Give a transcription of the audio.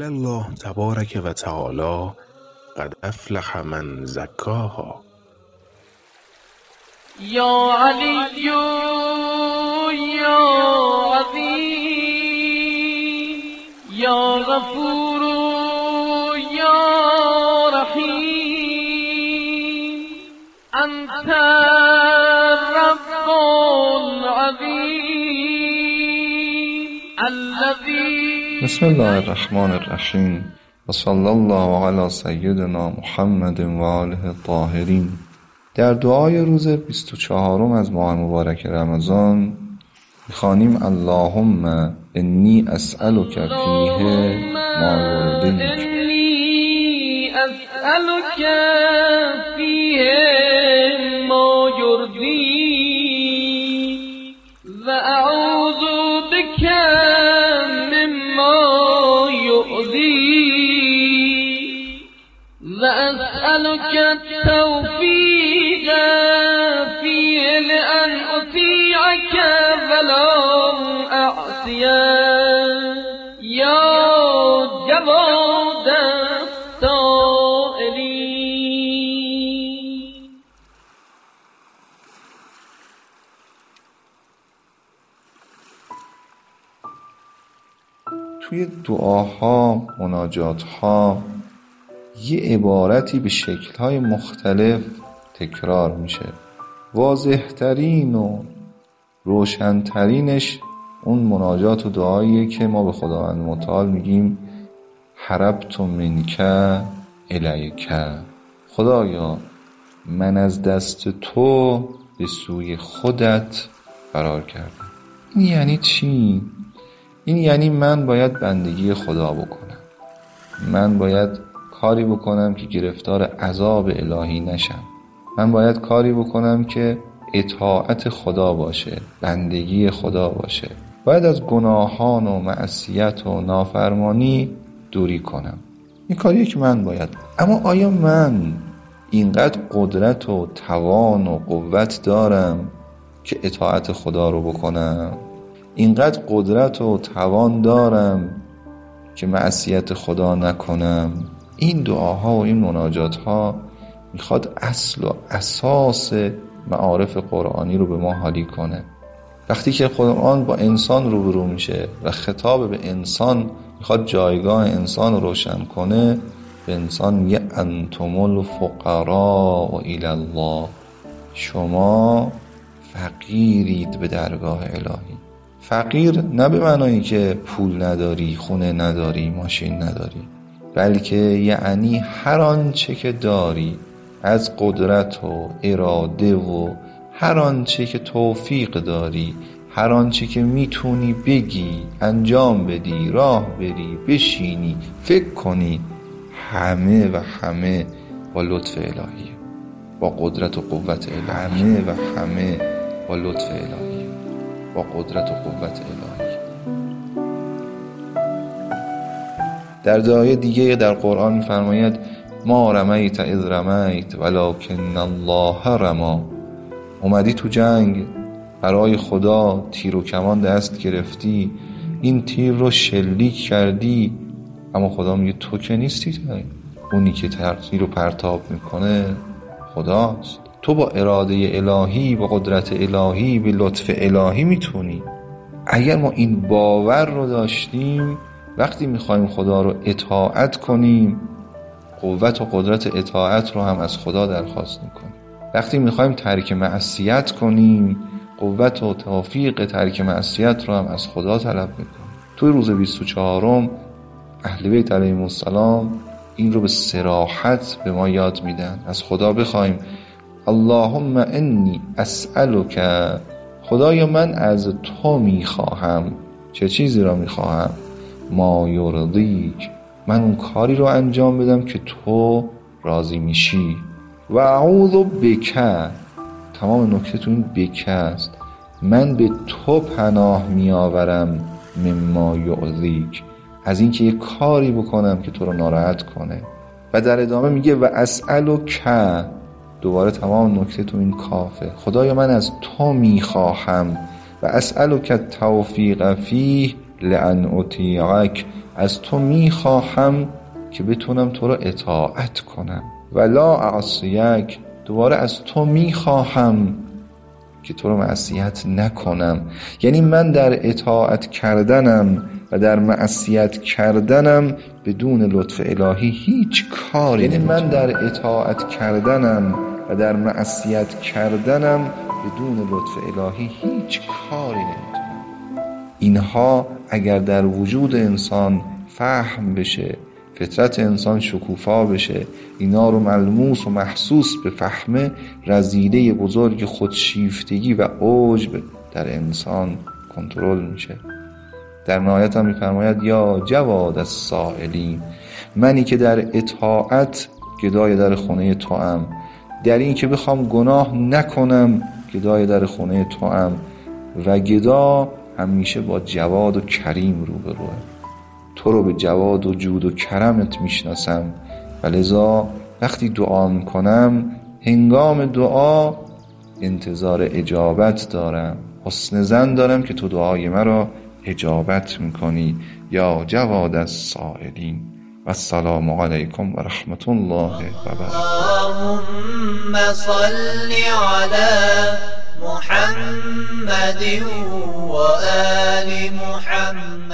قال الله تبارک و تعالی قد افلح من زکاها. یا علی یا عظیم یا غفور یا رحیم انت رب العظیم الذی. بسم الله الرحمن الرحیم و صلی الله علی سیدنا محمد و آله الطاهرین. در دعای روز 24 از ماه مبارک رمضان می‌خوانیم اللهم انی اسألک فیه ما یرضیک. اسألك فيه ما يرضيك وأعوذ بك مما يؤذيك وأسألك التوفيق فيه لأن أطيعك ولا أعصيك يا جواد توی دعاها، مناجاتها یه عبارتی به شکل‌های مختلف تکرار میشه. واضح‌ترین و روشن‌ترینش اون مناجات و دعاییه که ما به خداوند متعال میگیم هربت منک الیک. خدایا من از دست تو به سوی خودت فرار کردم. این یعنی چی؟ این یعنی من باید بندگی خدا بکنم، من باید کاری بکنم که گرفتار عذاب الهی نشم، من باید کاری بکنم که اطاعت خدا باشه، بندگی خدا باشه، باید از گناهان و معصیت و نافرمانی دوری کنم. این کاریه که من باید. اما آیا من اینقدر قدرت و توان و قوت دارم که اطاعت خدا رو بکنم؟ اینقدر قدرت و توان دارم که معصیت خدا نکنم؟ این دعاها و این مناجاتها میخواد اصل و اساس معارف قرآنی رو به ما حالی کنه. وقتی که قرآن با انسان روبرو میشه و خطاب به انسان میخواد جایگاه انسان رو روشن کنه، به انسان میگه انتم الفقراء الی الله. شما فقیرید به درگاه الهی. فقیر نه به معنایی که پول نداری، خونه نداری، ماشین نداری، بلکه یعنی هر آنچه که داری از قدرت و اراده و هر آنچه که توفیق داری، هر آنچه که میتونی بگی، انجام بدی، راه بری، بشینی، فکر کنی، همه و همه با لطف الهیه، با قدرت و قوت الهی. همه و همه با لطف الهی، با قدرت و قوت الهی. در دعای دیگه در قرآن می‌فرماید ما رمیت اذ رمیت ولکن الله رما. اومدی تو جنگ، برای خدا تیر و کمان دست گرفتی، این تیر رو شلیک کردی، اما خدا میگه تو که نیستی. اونی که تیر رو پرتاب میکنه خداست. تو با اراده الهی، با قدرت الهی، به لطف الهی میتونی. اگر ما این باور رو داشتیم، وقتی میخوایم خدا رو اطاعت کنیم، قوت و قدرت اطاعت رو هم از خدا درخواست میکنیم. وقتی میخوایم ترک معصیت کنیم، قوت و توفیق ترک معصیت رو هم از خدا طلب میکنیم. توی روز 24 اهل بیت علیهم السلام این رو به صراحت به ما یاد میدن. از خدا بخوایم اللهم انی اسألک، خدایا من از تو میخواهم. چه چیزی را میخواهم؟ ما یرضیک، من اون کاری رو انجام بدم که تو راضی میشی. و اعوذ بک، تمام نکته تو این بک است، من به تو پناه میآورم مما یؤذیک، از این که یه کاری بکنم که تو رو ناراحت کنه. و در ادامه میگه و اسألک، دوباره تمام نکته تو این کافه، خدایا من از تو میخواهم و اسألک التوفیق فیه لأن اطیعک، از تو میخواهم که بتونم تو رو اطاعت کنم. ولا اعصیک، دوباره از تو میخواهم که تو رو معصیت نکنم. یعنی من در اطاعت کردنم و در معصیت کردنم بدون لطف الهی هیچ کاری نمیتونم. من در اطاعت کردنم و در معصیت کردنم بدون لطف الهی هیچ کاری نمیتونم. اینها اگر در وجود انسان فهم بشه، فطرت انسان شکوفا بشه، اینا رو ملموس و محسوس بفهمه، رذیله بزرگ خودشیفتگی و عجب در انسان کنترل میشه. در نهایت هم میفرماید یا جواد السائلین، منی که در اطاعت گدای در خونه تو ام، در این که بخوام گناه نکنم گدای در خونه تو ام، و گدا همیشه با جواد و کریم روبروه. تو رو به جواد و جود و کرمت میشناسم و لذا وقتی دعا میکنم هنگام دعا انتظار اجابت دارم، حسن ظن دارم که تو دعای مرا اجابت میکنی. یا جواد السائلین. و السلام علیکم و رحمت الله و برکاته. اللهم صل علی محمد و آل محمد.